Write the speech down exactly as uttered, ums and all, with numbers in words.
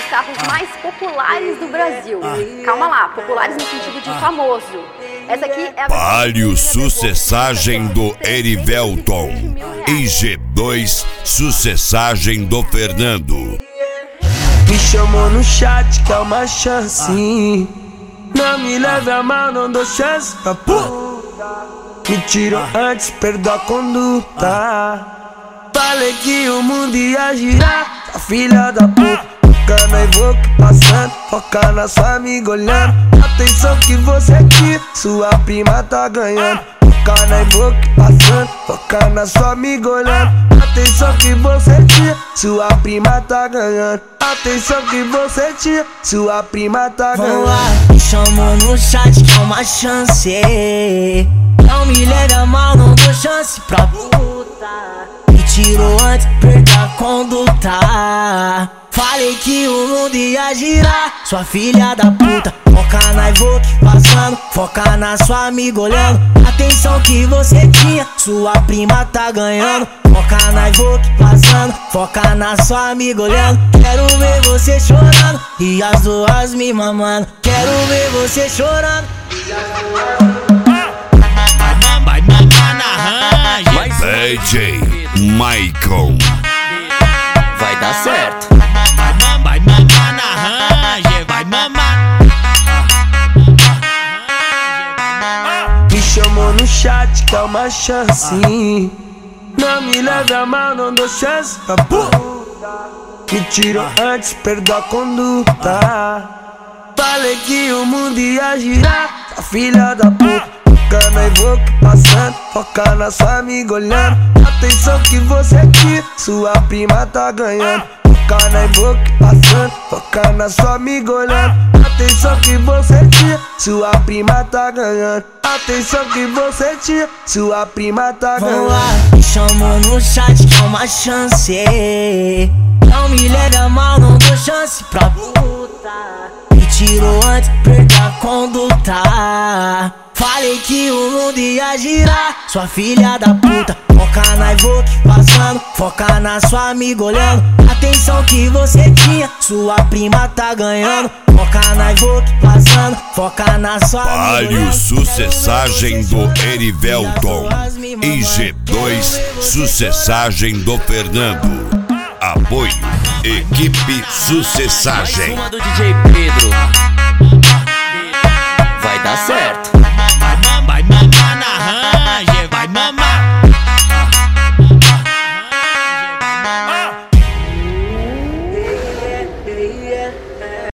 carros mais populares do Brasil. Calma lá, populares no sentido de famoso. Essa aqui é a Palio sucessagem do Erivelton e G dois sucessagem do Fernando. Me chamou no chat que é uma chance. Não me leve a mal, não dou chance pra puta. Me tirou antes, perdoa a conduta. Falei que o mundo ia girar, a filha da puta. Foca na Evoque passando, foca na sua amiga olhando. Atenção que você aqui, sua prima tá ganhando. Foca na Evoque passando, foca na sua amiga olhando. Atenção que você tinha, sua prima tá ganhando. Atenção que você tinha, sua prima tá ganhando. Vamos lá, me chamou no chat que é uma chance. Não me leve a mal, não dou chance pra puta. Me tirou antes, perdeu a conduta. Falei que o mundo ia girar, sua filha da puta. Foca na Evoque passando, foca na sua amiga olhando. Atenção que você tinha, sua prima tá ganhando. Foca na Evoque passando, foca na sua amiga olhando. Quero ver você chorando e as duas me mamando. Quero ver você chorando e as duas. Vai mamar na range. D J Michael. Vai dar certo. Vai mamar na range. Vai mamar. Me chamou no chat que é uma chance. Não me leve a mal, não dou chance pra puta. Me tirou antes, perdoa a conduta. Falei que o mundo ia girar, a filha da puta. Foca na Evoque passando, foca na sua amiga olhando. Atenção que você aqui, sua prima tá ganhando. Foca na Evoque passando, foca na sua amiga olhando. Atenção que você tinha, sua prima tá ganhando. Atenção que você tinha, sua prima tá ganhando. Vamos lá, me chamou no chat que é uma chance. Não me leve a mal, não dou chance pra puta. Me tirou antes, perdeu a conduta. Falei que o mundo ia girar, sua filha da puta. Foca na Evoque passando, foca na sua amiga olhando. Atenção que você tinha, sua prima tá ganhando. Foca na Evoque passando, foca na sua amiga Palio olhando. sucessagem do Erivelton e G dois sucessagem do Fernando. Apoio Equipe Sucessagem. Uma do D J Pedro. Vai dar certo. Vai mamar na range. Vai mamar.